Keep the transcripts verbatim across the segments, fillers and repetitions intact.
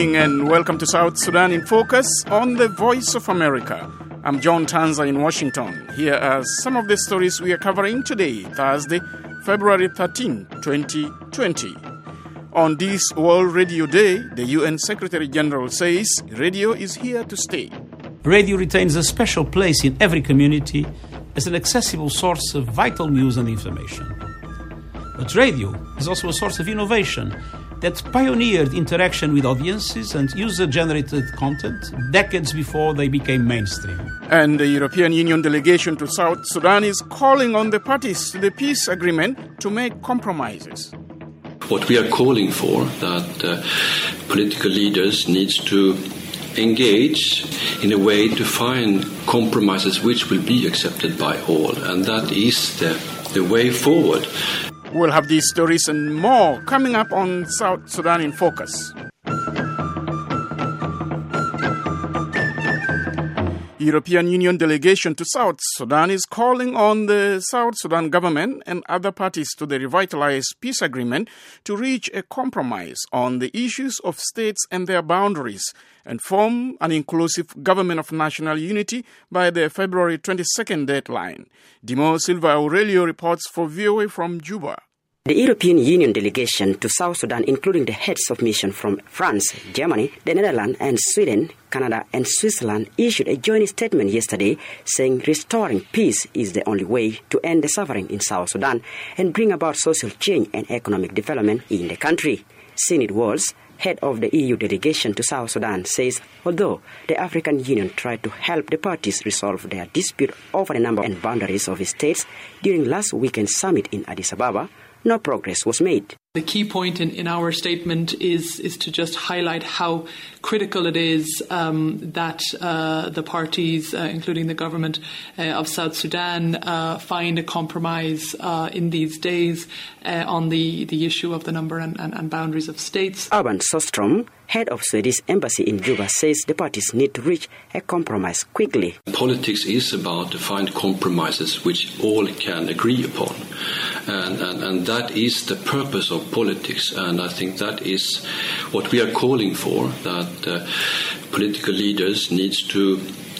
evening and welcome to South Sudan in Focus on the Voice of America. I'm John Tanza in Washington. Here are some of the stories we are covering today, Thursday, February thirteenth, twenty twenty. On this World Radio Day, the U N Secretary General says radio is here to stay. Radio retains a special place in every community as an accessible source of vital news and information. But radio is also a source of innovation that pioneered interaction with audiences and user-generated content decades before they became mainstream. And the European Union delegation to South Sudan is calling on the parties to the peace agreement to make compromises. What we are calling for, that uh, political leaders needs to engage in a way to find compromises which will be accepted by all, and that is the, the way forward. We'll have these stories and more coming up on South Sudan in Focus. European Union delegation to South Sudan is calling on the South Sudan government and other parties to the revitalized peace agreement to reach a compromise on the issues of states and their boundaries and form an inclusive government of national unity by the February twenty-second deadline. Dimo Silva Aurelio reports for V O A from Juba. The European Union delegation to South Sudan, including the heads of mission from France, Germany, the Netherlands and Sweden, Canada and Switzerland, issued a joint statement yesterday saying restoring peace is the only way to end the suffering in South Sudan and bring about social change and economic development in the country. Sinead Walls, head of the E U delegation to South Sudan, says although the African Union tried to help the parties resolve their dispute over the number and boundaries of states during last weekend's summit in Addis Ababa, no progress was made. The key point in, in our statement is, is to just highlight how critical it is um, that uh, the parties, uh, including the government uh, of South Sudan, uh, find a compromise uh, in these days uh, on the, the issue of the number and, and, and boundaries of states. Urban Sostrom, head of Swedish embassy in Juba, says the parties need to reach a compromise quickly. Politics is about to find compromises which all can agree upon. And, and, and that is the purpose of politics, and I think that is what we are calling for, that uh, political leaders needs to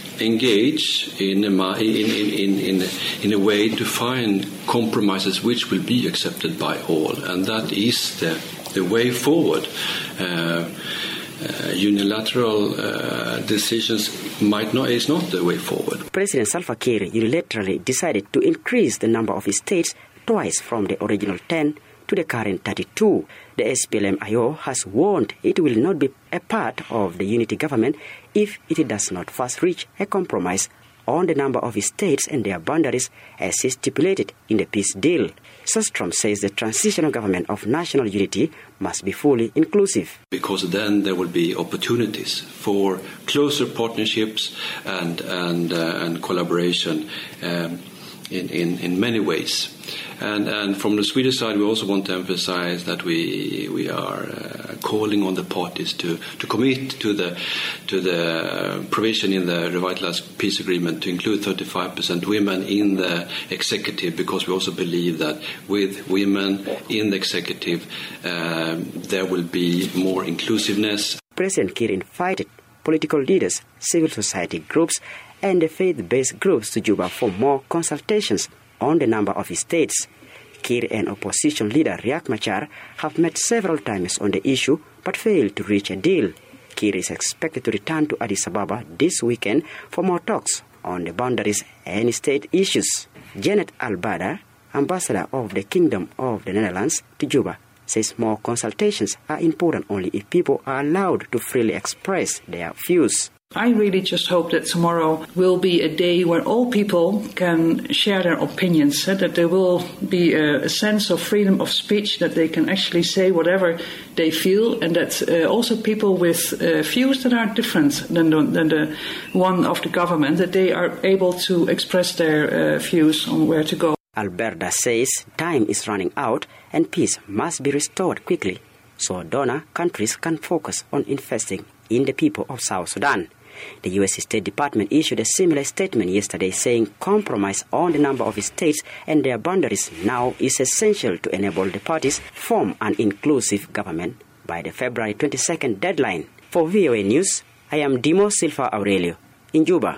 engage in a, in, in, in, in a way to find compromises which will be accepted by all, and that is the, the way forward. Uh, Uh, unilateral uh, decisions might not is not the way forward. President Salva Kiir unilaterally decided to increase the number of states twice from the original ten to the current thirty-two. The S P L M I O has warned it will not be a part of the unity government if it does not first reach a compromise on the number of states and their boundaries as stipulated in the peace deal. Sostrom says the transitional government of national unity must be fully inclusive. Because then there will be opportunities for closer partnerships and and uh, and collaboration um, in, in, in many ways. And and from the Swedish side, we also want to emphasize that we we are uh, calling on the parties to, to commit to the to the provision in the revitalized peace agreement to include thirty-five percent women in the executive, because we also believe that with women in the executive, um, there will be more inclusiveness. President Kiir invited political leaders, civil society groups, and the faith-based groups to Juba for more consultations on the number of states. Kiir and opposition leader Riek Machar have met several times on the issue but failed to reach a deal. Kiir is expected to return to Addis Ababa this weekend for more talks on the boundaries and state issues. Janet Albada, ambassador of the Kingdom of the Netherlands to Juba, says more consultations are important only if people are allowed to freely express their views. I really just hope that tomorrow will be a day where all people can share their opinions, uh, that there will be a, a sense of freedom of speech, that they can actually say whatever they feel, and that uh, also people with uh, views that are different than the, than the one of the government, that they are able to express their uh, views on where to go. Alberta says time is running out and peace must be restored quickly so donor countries can focus on investing in the people of South Sudan. The U S State Department issued a similar statement yesterday saying compromise on the number of states and their boundaries now is essential to enable the parties form an inclusive government by the February twenty-second deadline. For V O A News, I am Dimo Silva Aurelio in Juba.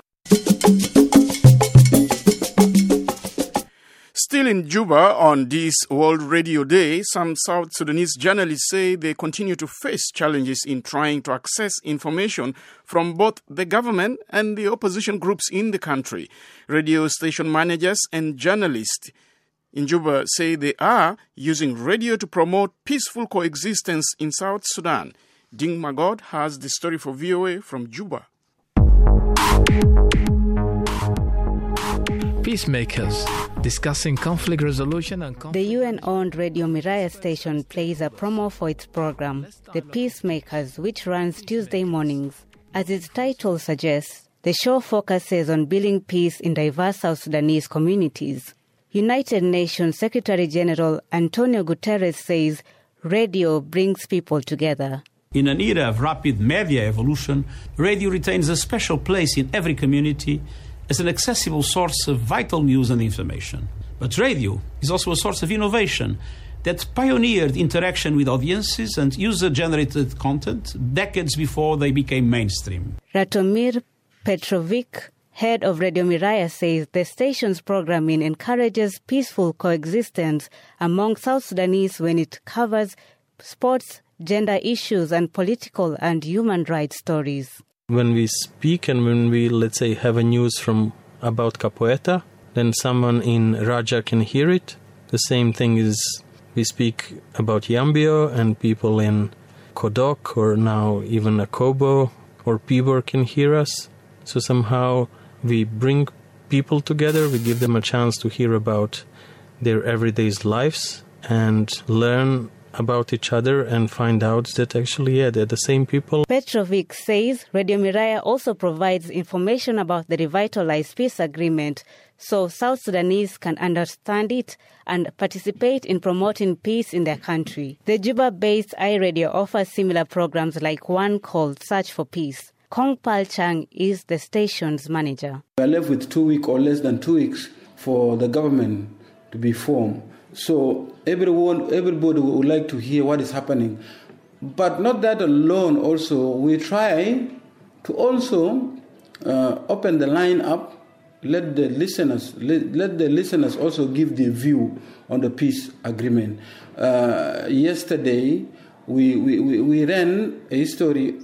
Still in Juba on this World Radio Day, some South Sudanese journalists say they continue to face challenges in trying to access information from both the government and the opposition groups in the country. Radio station managers and journalists in Juba say they are using radio to promote peaceful coexistence in South Sudan. Ding Magod has the story for V O A from Juba. Peacemakers discussing conflict resolution and conflict. The U N-owned Radio Miraya station plays a promo for its program, The Peacemakers, which runs Tuesday mornings. As its title suggests, the show focuses on building peace in diverse South Sudanese communities. United Nations Secretary General Antonio Guterres says radio brings people together. In an era of rapid media evolution, radio retains a special place in every community as an accessible source of vital news and information. But radio is also a source of innovation that pioneered interaction with audiences and user-generated content decades before they became mainstream. Ratomir Petrovic, head of Radio Miraya, says the station's programming encourages peaceful coexistence among South Sudanese when it covers sports, gender issues, and political and human rights stories. When we speak and when we, let's say, have a news from about Capoeira, then someone in Raja can hear it. The same thing is we speak about Yambio and people in Kodok or now even Akobo or Pibor can hear us. So somehow we bring people together, we give them a chance to hear about their everyday lives and learn about each other and find out that actually, yeah, they're the same people. Petrovic says Radio Miraya also provides information about the revitalized peace agreement so South Sudanese can understand it and participate in promoting peace in their country. The Juba-based iRadio offers similar programs like one called Search for Peace. Kong Pal Chang is the station's manager. We are left with two weeks or less than two weeks for the government to be formed. So everyone, everybody would like to hear what is happening. But not that alone also, we try to also uh, open the line up, let the listeners let, let the listeners also give their view on the peace agreement. Uh, yesterday, we, we, we ran a story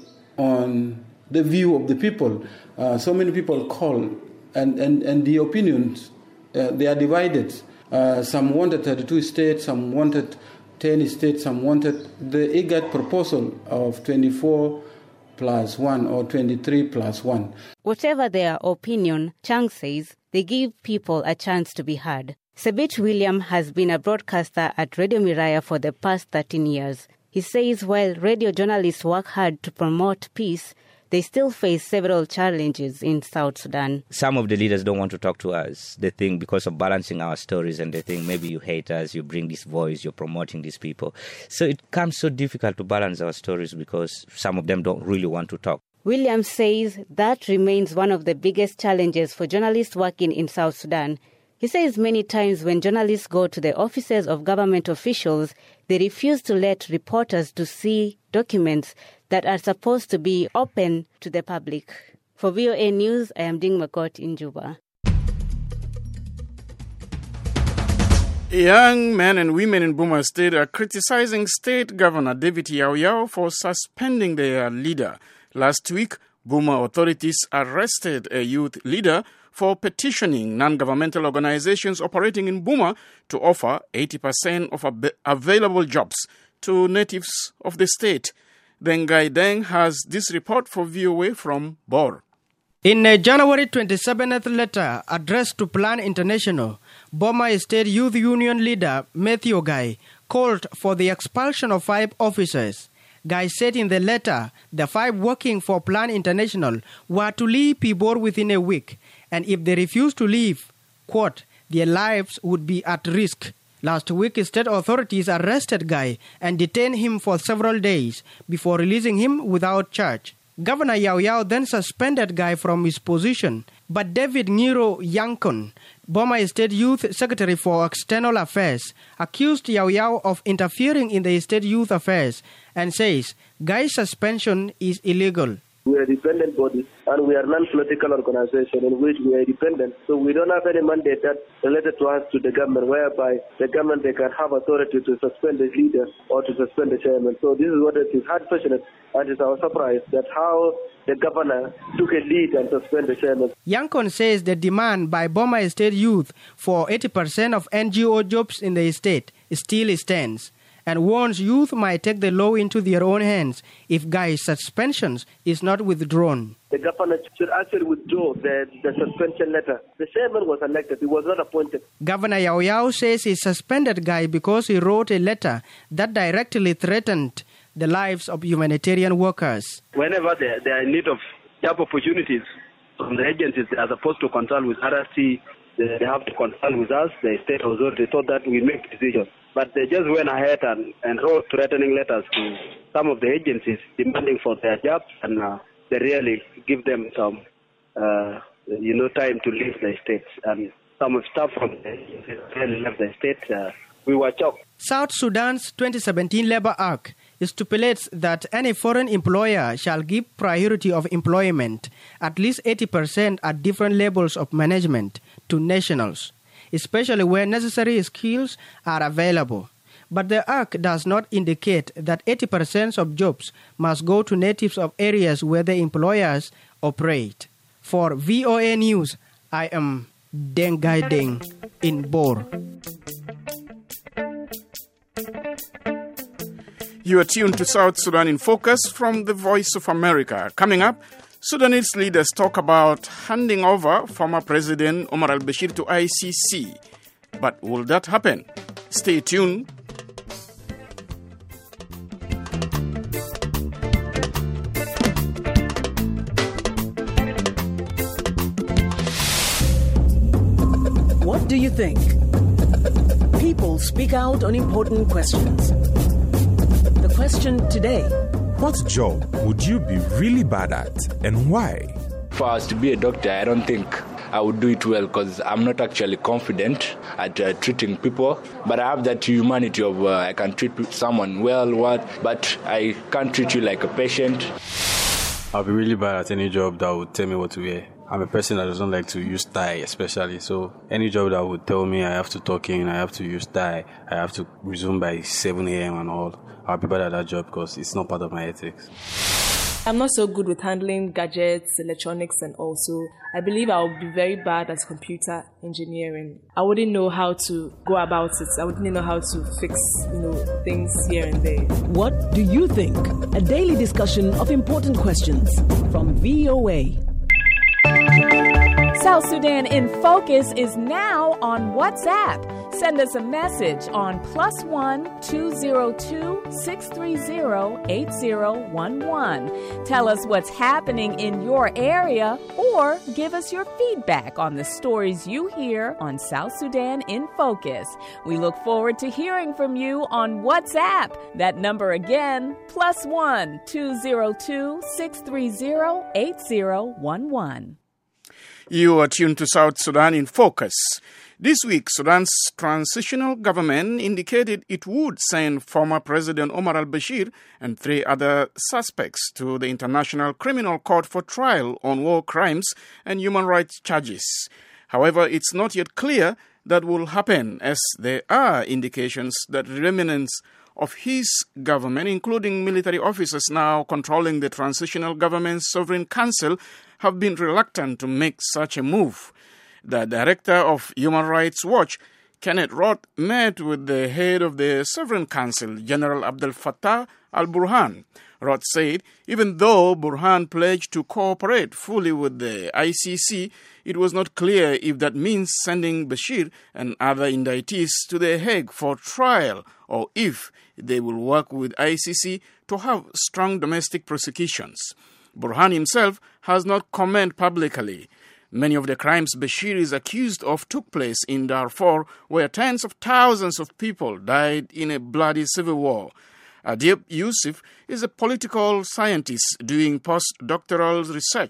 on the view of the people. Uh, so many people call, and, and, and the opinions, uh, they are divided. Uh, some wanted thirty-two states, some wanted ten states, some wanted the IGAD proposal of twenty-four plus one or twenty-three plus one. Whatever their opinion, Chang says they give people a chance to be heard. Sebit William has been a broadcaster at Radio Miraya for the past thirteen years. He says while radio journalists work hard to promote peace, they still face several challenges in South Sudan. Some of the leaders don't want to talk to us. They think because of balancing our stories, and they think maybe you hate us, you bring this voice, you're promoting these people. So it becomes so difficult to balance our stories because some of them don't really want to talk. Williams says that remains one of the biggest challenges for journalists working in South Sudan. He says many times when journalists go to the offices of government officials, they refuse to let reporters to see documents that are supposed to be open to the public. For V O A News, I am Ding Makot in Juba. Young men and women in Buma State are criticizing State Governor David Yao Yao for suspending their leader. Last week, Buma authorities arrested a youth leader for petitioning non-governmental organizations operating in Buma to offer eighty percent of ab- available jobs to natives of the state. Dengai Deng has this report for V O A from Bor. In a January twenty-seventh letter addressed to Plan International, Boma State Youth Union leader Matthew Guy called for the expulsion of five officers. Guy said in the letter the five working for Plan International were to leave Pibor within a week, and if they refused to leave, quote, their lives would be at risk. Last week, state authorities arrested Guy and detained him for several days before releasing him without charge. Governor Yao Yao then suspended Guy from his position, but David Ngiro Yankon Boma State Youth Secretary for External Affairs accused Yao Yao of interfering in the state youth affairs and says Guy's suspension is illegal. We are a dependent body and we are a non-political organization in which we are independent. So we don't have any mandate that related to us to the government whereby the government they can have authority to suspend the leader or to suspend the chairman. So this is what it is unfortunate and it's our surprise that how the governor took a lead and suspended the chairman. Yankon says the demand by Boma State youth for eighty percent of N G O jobs in the state still stands, and warns youth might take the law into their own hands if Guy's suspensions is not withdrawn. The governor should actually withdraw the, the suspension letter. The chairman was elected, he was not appointed. Governor Yao Yao says he suspended Guy because he wrote a letter that directly threatened the lives of humanitarian workers. Whenever they, they are in need of job opportunities from the agencies, they are supposed to consult with R S C, they, they have to consult with us, the state authority, so that we make decisions. But they just went ahead and, and wrote threatening letters to some of the agencies demanding for their jobs, and uh, they really give them some, uh, you know, time to leave the state. And some of staff from the agencies really left the state. Uh, we were shocked. South Sudan's twenty seventeen Labour Act stipulates that any foreign employer shall give priority of employment, at least eighty percent at different levels of management, to nationals, especially where necessary skills are available. But the Act does not indicate that eighty percent of jobs must go to natives of areas where the employers operate. For V O A News, I am Dengai Deng in Bor. You are tuned to South Sudan in Focus from the Voice of America. Coming up, Sudanese leaders talk about handing over former President Omar al-Bashir to I C C. But will that happen? Stay tuned. What do you think? People speak out on important questions. The question today: what job would you be really bad at and why? For us to be a doctor, I don't think I would do it well because I'm not actually confident at uh, treating people. But I have that humanity of uh, I can treat someone well, what, but I can't treat you like a patient. I'll be really bad at any job that would tell me what to wear. I'm a person that doesn't like to use tie, especially. So any job that would tell me I have to talk in, I have to use tie, I have to resume by seven a.m. and all, I'll be bad at that job because it's not part of my ethics. I'm not so good with handling gadgets, electronics, and also I believe I would be very bad at computer engineering. I wouldn't know how to go about it. I wouldn't know how to fix, you know, things here and there. What do you think? A daily discussion of important questions from V O A. South Sudan in Focus is now on WhatsApp. Send us a message on plus one two zero two six three zero eight zero one one. Tell us what's happening in your area or give us your feedback on the stories you hear on South Sudan in Focus. We look forward to hearing from you on WhatsApp. That number again, plus one two zero two six three zero eight zero one one. You are tuned to South Sudan in Focus. This week, Sudan's transitional government indicated it would send former President Omar al-Bashir and three other suspects to the International Criminal Court for trial on war crimes and human rights charges. However, it's not yet clear that will happen, as there are indications that remnants of his government, including military officers now controlling the Transitional Government's Sovereign Council, have been reluctant to make such a move. The director of Human Rights Watch, Kenneth Roth, met with the head of the Sovereign Council, General Abdel Fattah al-Burhan. Roth said even though Burhan pledged to cooperate fully with the I C C, it was not clear if that means sending Bashir and other indictees to The Hague for trial or if they will work with I C C to have strong domestic prosecutions. Burhan himself has not commented publicly. Many of the crimes Bashir is accused of took place in Darfur, where tens of thousands of people died in a bloody civil war. Adib Yusuf is a political scientist doing postdoctoral research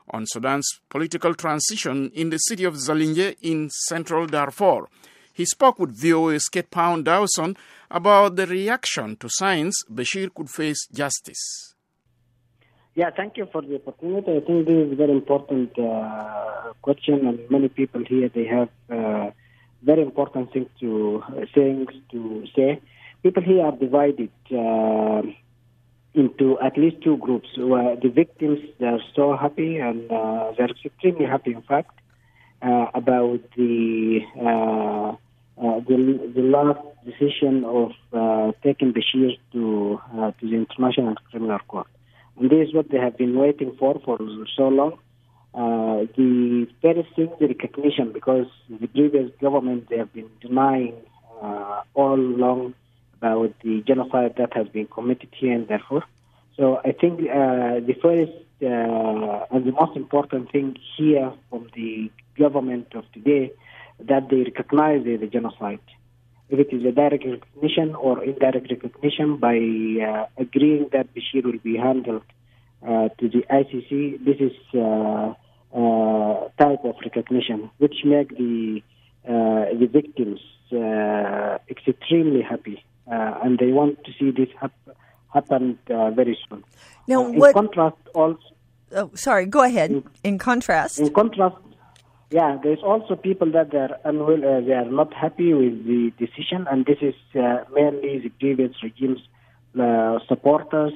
on Sudan's political transition in the city of Zalinje in central Darfur. He spoke with V O A's Kate Pound Dawson about the reaction to signs Bashir could face justice. Yeah, thank you for the opportunity. I think this is a very important uh, question, and many people here, they have uh, very important things to uh, things to say. People here are divided uh, into at least two groups. Where the victims, they're so happy, and uh, they're extremely happy, in fact, uh, about the, uh, uh, the the last decision of uh, taking Bashir to uh, to the International Criminal Court. And this is what they have been waiting for for so long. Uh, the first thing, the recognition, because the previous government, they have been denying uh, all along about the genocide that has been committed here in Darfur. So I think uh, the first uh, and the most important thing here from the government of today, that they recognize the, the genocide. If it is a direct recognition or indirect recognition by uh, agreeing that Bashir will be handled uh, to the I C C, this is uh, uh, type of recognition, which make the uh, the victims uh, extremely happy, uh, and they want to see this hap- happen uh, very soon. Now, uh, in what? contrast, also. Oh, sorry. Go ahead. In, in contrast. In contrast. Yeah, there's also people that they are unwilling, uh, they are not happy with the decision, and this is uh, mainly the previous regime's uh, supporters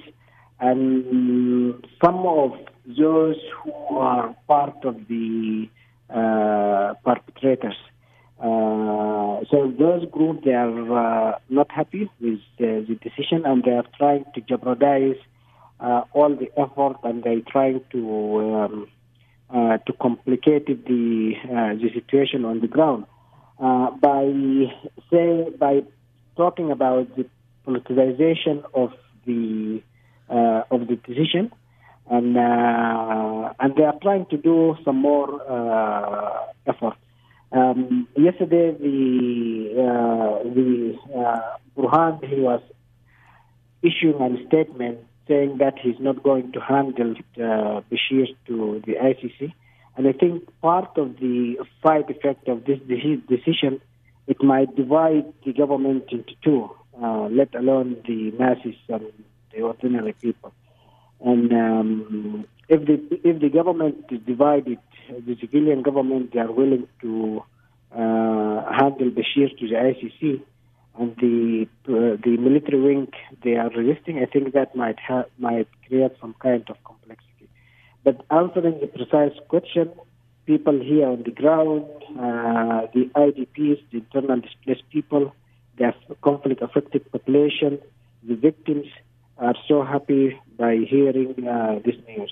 and some of those who are part of the uh, perpetrators. Uh, so those groups, they are uh, not happy with uh, the decision, and they are trying to jeopardize uh, all the effort, and they are trying to um, Uh, to complicate the uh, the situation on the ground uh, by say by talking about the politicization of the uh, of the decision, and uh, and they are trying to do some more uh, effort. Um, yesterday, the uh, the uh, Burhan, he was issuing a statement saying that he's not going to handle uh, Bashir to the I C C. And I think part of the side effect of this de- decision, it might divide the government into two, uh, let alone the masses and the ordinary people. And um, if the if the government is divided, the civilian government, they are willing to uh, handle Bashir to the I C C, and the uh, the military wing, they are resisting, I think that might ha- might create some kind of complexity. But answering the precise question, people here on the ground, uh, the I D Ps, the internal displaced people, the conflict-affected population, the victims are so happy by hearing uh, this news.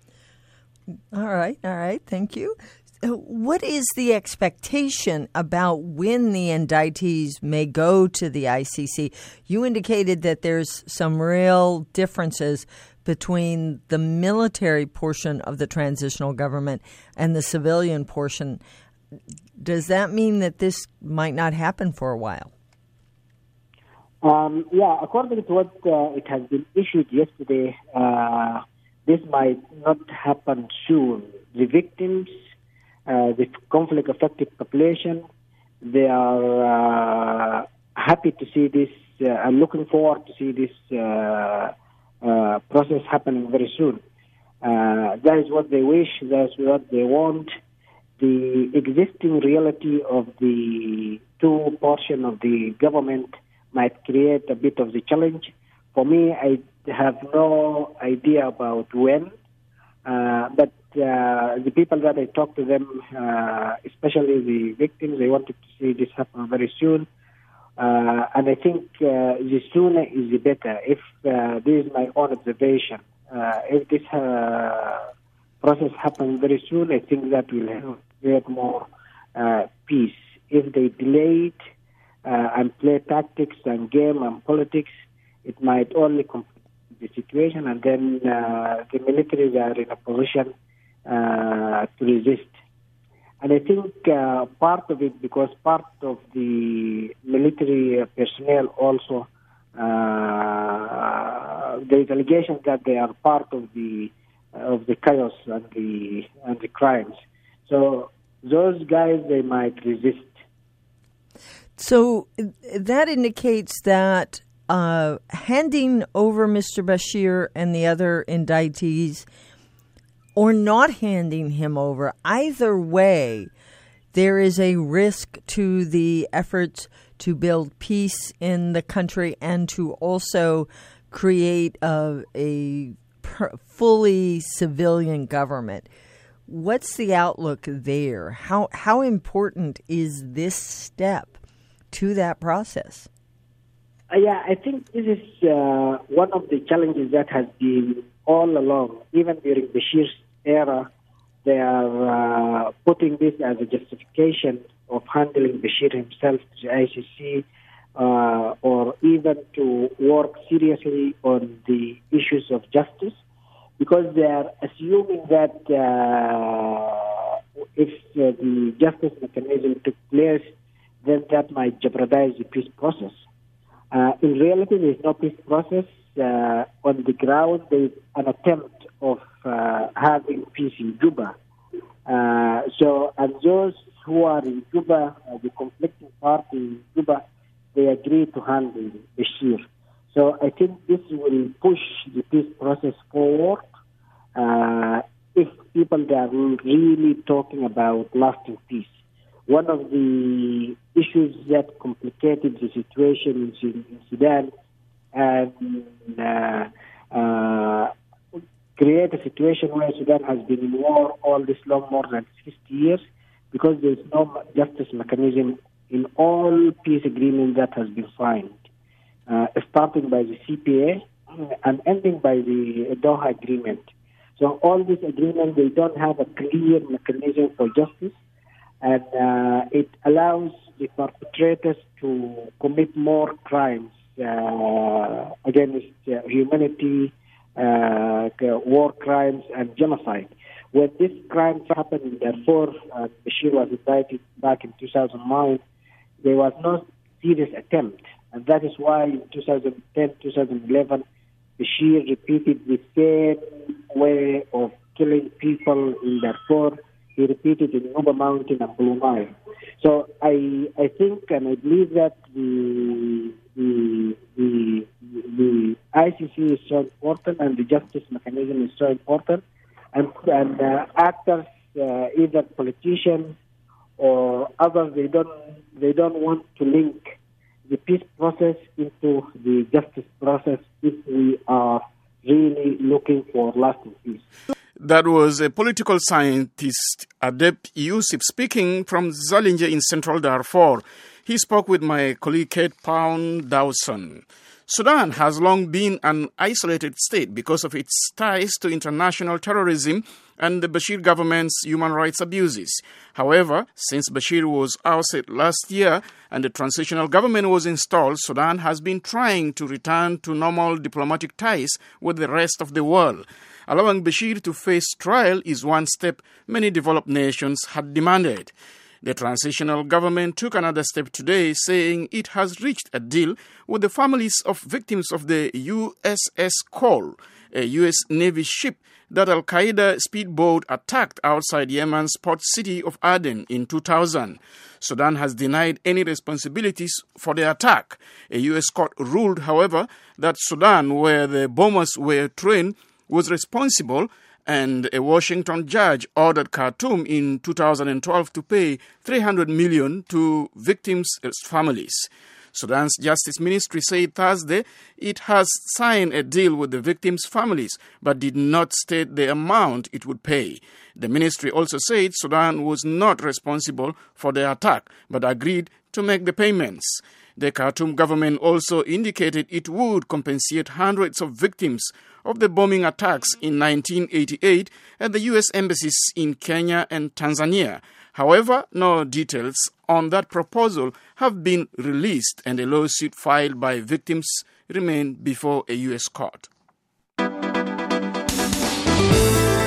All right, all right, thank you. What is the expectation about when the indictees may go to the I C C? You indicated that there's some real differences between the military portion of the transitional government and the civilian portion. Does that mean that this might not happen for a while? Um, yeah, according to what uh, it has been issued yesterday, uh, this might not happen soon. The victims, Uh, the conflict-affected population, they are uh, happy to see this uh, and looking forward to see this uh, uh, process happening very soon. Uh, that is what they wish, that is what they want. The existing reality of the two portion of the government might create a bit of the challenge. For me, I have no idea about when, uh, but Uh, the people that I talked to them, uh, especially the victims, they wanted to see this happen very soon. Uh, and I think uh, the sooner is the better. If uh, this is my own observation, uh, if this uh, process happens very soon, I think that will create more uh, peace. If they delay it uh, and play tactics and game and politics, it might only complicate the situation, and then uh, the militaries are in a position Uh, to resist. And I think uh, part of it, because part of the military personnel also, uh, there is allegations that they are part of the of the chaos and the and the crimes. So those guys, they might resist. So that indicates that uh, handing over Mister Bashir and the other indictees, or not handing him over, either way, there is a risk to the efforts to build peace in the country and to also create a, a per, fully civilian government. What's the outlook there? How how important is this step to that process? Uh, yeah, I think this is uh, one of the challenges that has been all along. Even during Bashir's era, they are uh, putting this as a justification of handling Bashir himself to the I C C, uh, or even to work seriously on the issues of justice, because they are assuming that uh, if uh, the justice mechanism took place, then that might jeopardize the peace process. Uh, in reality, there is no peace process. Uh, on the ground, there is an attempt of uh, having peace in Juba. Uh, so, and those who are in Juba, uh, the conflicting party in Juba, they agree to handle Bashir. So I think this will push the peace process forward uh, if people are really talking about lasting peace. One of the issues that complicated the situation in, in Sudan and uh, uh, create a situation where Sudan has been in war all this long, more than sixty years, because there is no justice mechanism in all peace agreements that has been signed, uh, starting by the C P A and ending by the Doha Agreement. So all these agreements, they don't have a clear mechanism for justice, and uh, it allows the perpetrators to commit more crimes uh, against uh, humanity, uh, war crimes, and genocide. When these crimes happened in Darfur, uh, Bashir was indicted back in two thousand nine, there was no serious attempt. And that is why in two thousand ten, two thousand eleven, Bashir repeated the same way of killing people in Darfur. He repeated in Nuba Mountain and Blue Nile. So I I think and I believe that the the the, the I C C is so important and the justice mechanism is so important, and and uh, actors, uh, either politicians or others, they don't they don't want to link the peace process into the justice process if we are really looking for lasting peace. That was a political scientist, Adep Yusuf, speaking from Zalinje in central Darfur. He spoke with my colleague Kate Pound Dawson. Sudan has long been an isolated state because of its ties to international terrorism and the Bashir government's human rights abuses. However, since Bashir was ousted last year and the transitional government was installed, Sudan has been trying to return to normal diplomatic ties with the rest of the world. Allowing Bashir to face trial is one step many developed nations had demanded. The transitional government took another step today, saying it has reached a deal with the families of victims of the U S S Cole, a U S Navy ship that Al-Qaeda speedboat attacked outside Yemen's port city of Aden in two thousand. Sudan has denied any responsibilities for the attack. A U S court ruled, however, that Sudan, where the bombers were trained, was responsible, and a Washington judge ordered Khartoum in two thousand twelve to pay three hundred million dollars to victims' families. Sudan's Justice Ministry said Thursday it has signed a deal with the victims' families, but did not state the amount it would pay. The ministry also said Sudan was not responsible for the attack, but agreed to make the payments. The Khartoum government also indicated it would compensate hundreds of victims of the bombing attacks in nineteen eighty-eight at the U S embassies in Kenya and Tanzania. However, no details on that proposal have been released, and a lawsuit filed by victims remain before a U S court.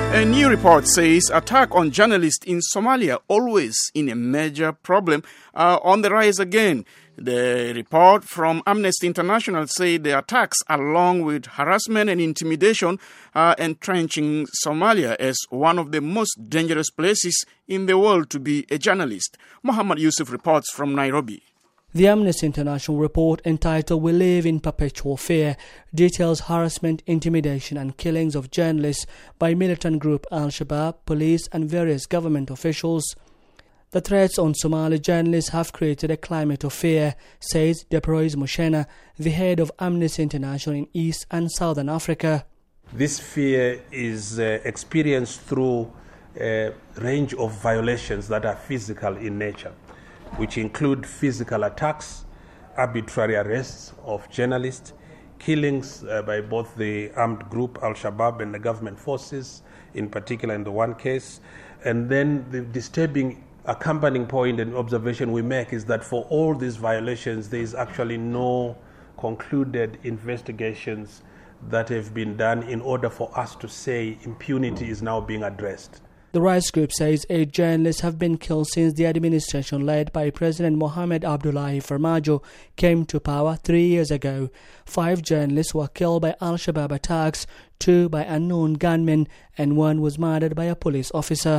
A new report says attack on journalists in Somalia, always in a major problem, are on the rise again. The report from Amnesty International said the attacks, along with harassment and intimidation, are entrenching Somalia as one of the most dangerous places in the world to be a journalist. Muhammad Yusuf reports from Nairobi. The Amnesty International report entitled "We Live in Perpetual Fear" details harassment, intimidation and killings of journalists by militant group Al-Shabaab, police and various government officials. The threats on Somali journalists have created a climate of fear, says Deprois Mushena, the head of Amnesty International in East and Southern Africa. This fear is uh, experienced through a range of violations that are physical in nature, which include physical attacks, arbitrary arrests of journalists, killings uh, by both the armed group Al-Shabaab and the government forces, in particular in the one case. And then the disturbing accompanying point and observation we make is that for all these violations, there is actually no concluded investigations that have been done in order for us to say impunity is now being addressed. The rights group says eight journalists have been killed since the administration led by President Mohamed Abdullahi Farmajo came to power three years ago. Five journalists were killed by Al-Shabaab attacks, two by unknown gunmen, and one was murdered by a police officer.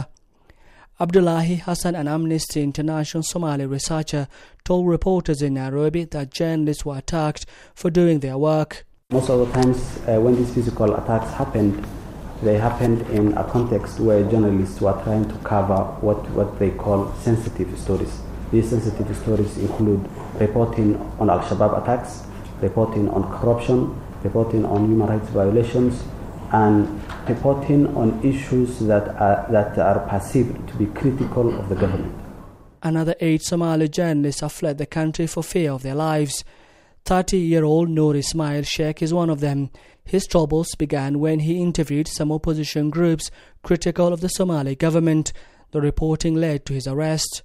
Abdullahi Hassan, an Amnesty International Somali researcher, told reporters in Nairobi that journalists were attacked for doing their work. Most of the times uh, when these physical attacks happened, they happened in a context where journalists were trying to cover what, what they call sensitive stories. These sensitive stories include reporting on Al-Shabaab attacks, reporting on corruption, reporting on human rights violations, and reporting on issues that are, that are perceived to be critical of the government. Another eight Somali journalists have fled the country for fear of their lives. thirty-year-old Noor Ismail Sheikh is one of them. His troubles began when he interviewed some opposition groups critical of the Somali government. The reporting led to his arrest.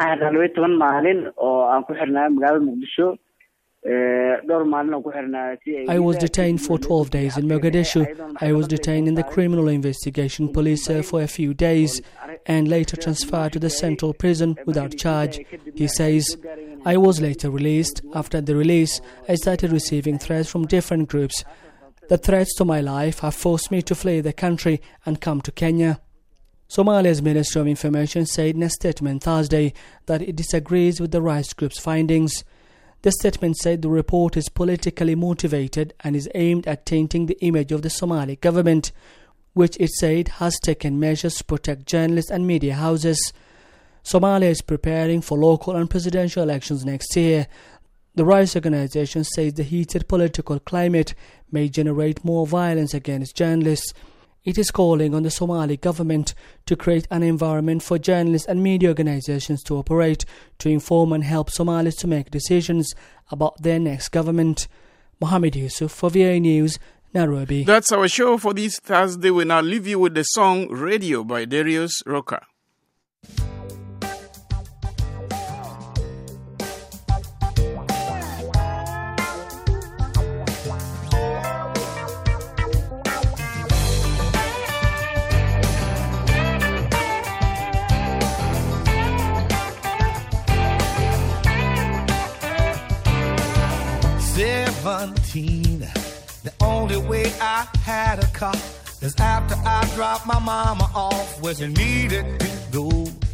I was detained for twelve days in Mogadishu. I was detained in the Criminal Investigation Police cell for a few days and later transferred to the Central Prison without charge. He says, I was later released. After the release, I started receiving threats from different groups. The threats to my life have forced me to flee the country and come to Kenya. Somalia's Ministry of Information said in a statement Thursday that it disagrees with the rights group's findings. The statement said the report is politically motivated and is aimed at tainting the image of the Somali government, which it said has taken measures to protect journalists and media houses. Somalia is preparing for local and presidential elections next year. The rights organization says the heated political climate may generate more violence against journalists. It is calling on the Somali government to create an environment for journalists and media organizations to operate, to inform and help Somalis to make decisions about their next government. Mohammed Yusuf for V A News, Nairobi. That's our show for this Thursday. We now leave you with the song Radio by Darius Rucker. seventeen, the only way I had a car is after I dropped my mama off where she needed to go.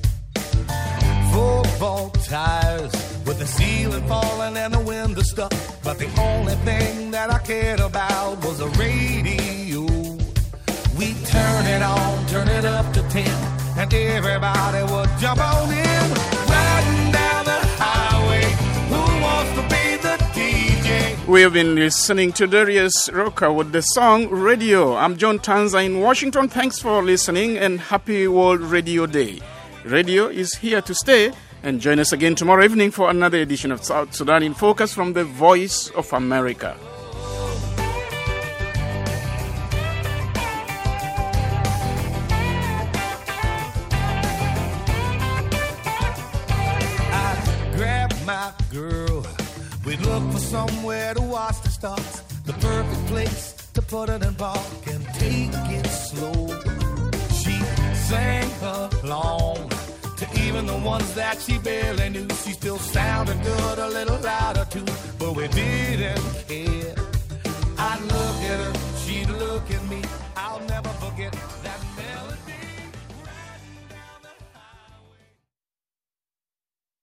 Football tires with the ceiling falling and the window stuck, but the only thing that I cared about was the radio. We turn it on, turn it up to ten, and everybody would jump on in. Riding down the highway, who wants to be the D J? We have been listening to Darius Rucker with the song Radio. I'm John Tanza in Washington. Thanks for listening and happy World Radio Day. Radio is here to stay, and join us again tomorrow evening for another edition of South Sudan in Focus from the Voice of America. My girl, we'd look for somewhere to watch the stars, the perfect place to put it in park and take it slow. sang along. To even the ones that she barely knew, she still sounded good, a little louder too. But we didn't care. I'd look at her, she'd look at me. I'll never